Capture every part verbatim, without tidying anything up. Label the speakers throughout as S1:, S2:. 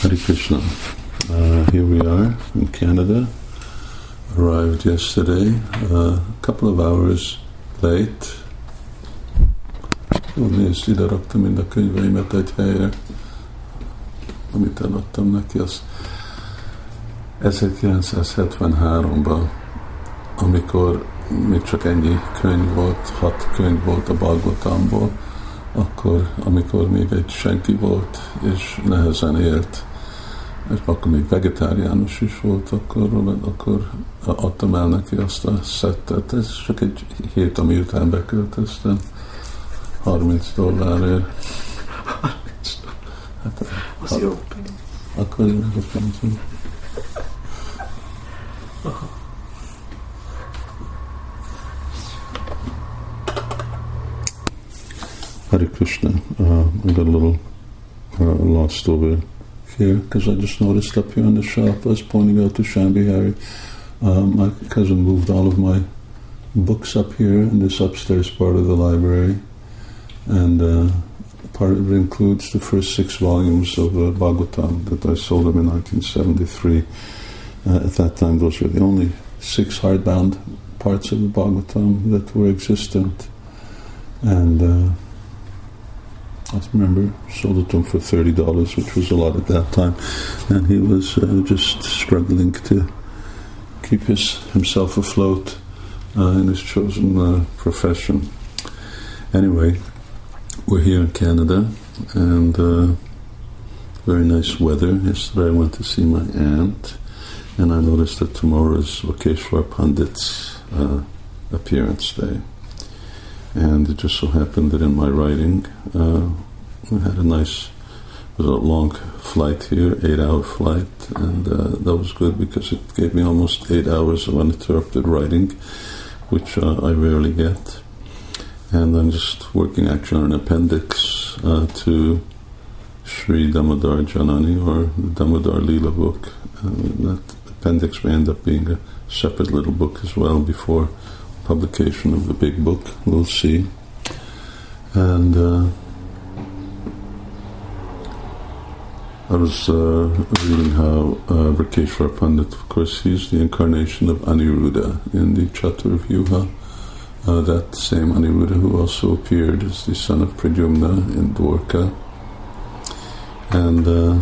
S1: Hare Krishna. Uh, here we are in Canada. Arrived yesterday, uh, a couple of hours late. Úgy nézd, ide raktam mind a könyveimet egy helyre, amit eladtam neki. Az ezerkilencszázhetvenháromban, amikor még csak ennyi könyv volt, hat könyv volt a Bhagavatamból, akkor, amikor még egy senki volt, és nehezen élt, és akkor még vegetáriánus is volt, akkor, akkor adtam el neki azt a szettet. Ez csak egy hét, ami után beköltöztem, harminc dollárért. Hát,
S2: az ha, jó pénz.
S1: Akkor meg a pénzünk. Hare Krishna. Uh, I got a little uh, lost over here because I just noticed up here on the shelf I was pointing out to Shambhihari. Uh, my cousin moved all of my books up here in this upstairs part of the library, and uh, part of it includes the first six volumes of uh, Bhagavatam that I sold him in nineteen seventy-three. Uh, at that time, those were the only six hardbound parts of the Bhagavatam that were existent, and uh, I remember sold it to him for thirty dollars, which was a lot at that time, and he was uh, just struggling to keep his himself afloat uh, in his chosen uh, profession. Anyway, we're here in Canada, and uh, very nice weather. Yesterday I went to see my aunt, and I noticed that tomorrow is Vakeshwar Pandit's uh, appearance day. And it just so happened that in my writing, uh, we had a nice, it was a long flight here, eight-hour flight, and uh, that was good because it gave me almost eight hours of uninterrupted writing, which uh, I rarely get. And I'm just working actually on an appendix uh, to Sri Damodar Janani, or the Damodar Leela book. Uh, that appendix may end up being a separate little book as well before publication of the big book. We'll see. And uh, I was uh, reading how uh, Vakeshwar Pandit, of course, he's the incarnation of Aniruddha in the Chaturvyuha. Uh, that same Aniruddha who also appeared as the son of Pradyumna in Dwarka. And uh,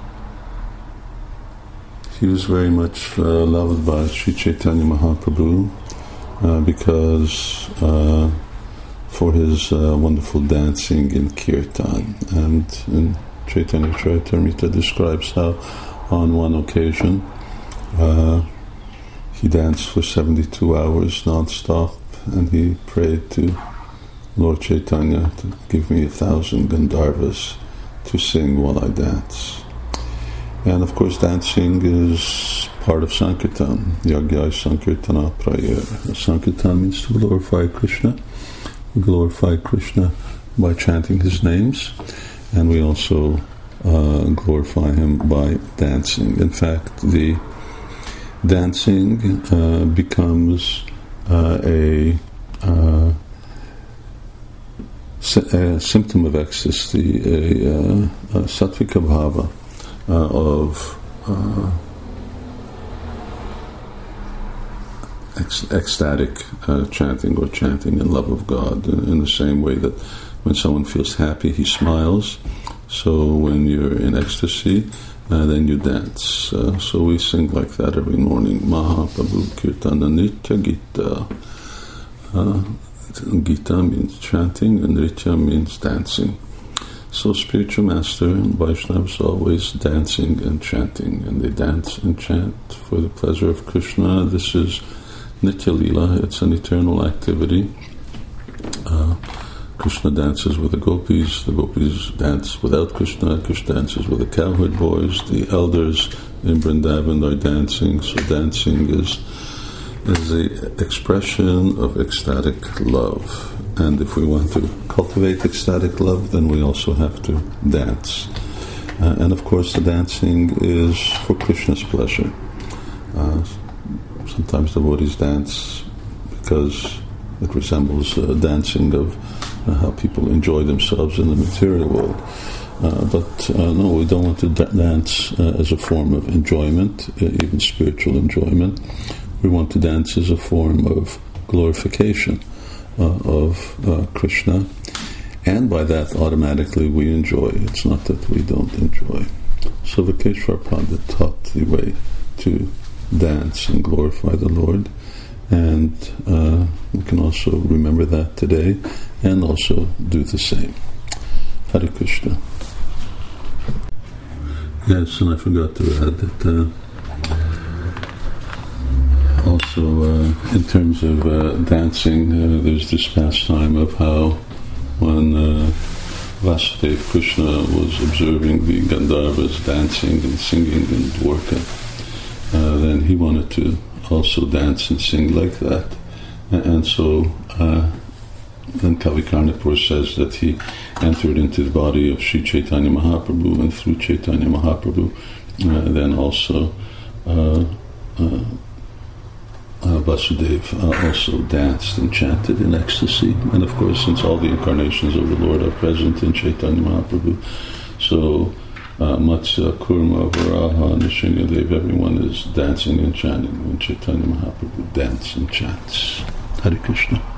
S1: he was very much uh, loved by Sri Chaitanya Mahaprabhu uh, because uh, for his uh, wonderful dancing in Kirtan. And in Chaitanya Charitamrita describes how on one occasion uh, he danced for seventy-two hours non-stop, and he prayed to Lord Chaitanya to give me a thousand Gandharvas to sing while I dance. And of course dancing is part of Sankirtan, Yagyai Sankirtana Prayer. Sankirtan means to glorify Krishna. We glorify Krishna by chanting his names, and we also uh, glorify him by dancing. In fact, the dancing uh, becomes uh, a, uh, a symptom of ecstasy, a, uh, a sattvika bhava uh, of uh, ec- ecstatic uh, chanting, or chanting in love of God, in the same way that when someone feels happy, he smiles. So when you're in ecstasy, uh, then you dance. Uh, so we sing like that every morning. Mahaprabhu Kirtana Nritya Gita. Uh, Gita means chanting, and Nritya means dancing. So spiritual master and Vaishnavas are always dancing and chanting, and they dance and chant for the pleasure of Krishna. This is Nitya Leela, it's an eternal activity. Uh, Krishna dances with the gopis, the gopis dance without Krishna, Krishna dances with the cowherd boys, the elders in Vrindavan are dancing, so dancing is is the expression of ecstatic love. And if we want to cultivate ecstatic love, then we also have to dance. Uh, and of course the dancing is for Krishna's pleasure. Uh, sometimes devotees dance because it resembles uh, dancing of uh, how people enjoy themselves in the material world. Uh, but uh, no, we don't want to da- dance uh, as a form of enjoyment, uh, even spiritual enjoyment. We want to dance as a form of glorification uh, of uh, Krishna, and by that automatically we enjoy. It's not that we don't enjoy. So Vikeshwar Pandit taught the way to dance and glorify the Lord, and uh, we can also remember that today and also do the same. Hare Krishna. Yes, and I forgot to add that uh, also uh, in terms of uh, dancing, uh, there's this pastime of how when uh, Vasudeva Krishna was observing the Gandharvas dancing and singing in Dwarka, uh, then he wanted to also dance and sing like that. And, and so uh, then Kavi Karnapur says that he entered into the body of Sri Chaitanya Mahaprabhu, and through Chaitanya Mahaprabhu uh, then also uh, uh, uh, Vasudeva uh, also danced and chanted in ecstasy. And of course, since all the incarnations of the Lord are present in Chaitanya Mahaprabhu, so uh, Matsya, Kurma, Varaha, Nrsimhadev, everyone is dancing and chanting when Chaitanya Mahaprabhu dances and chants. Hare Krishna.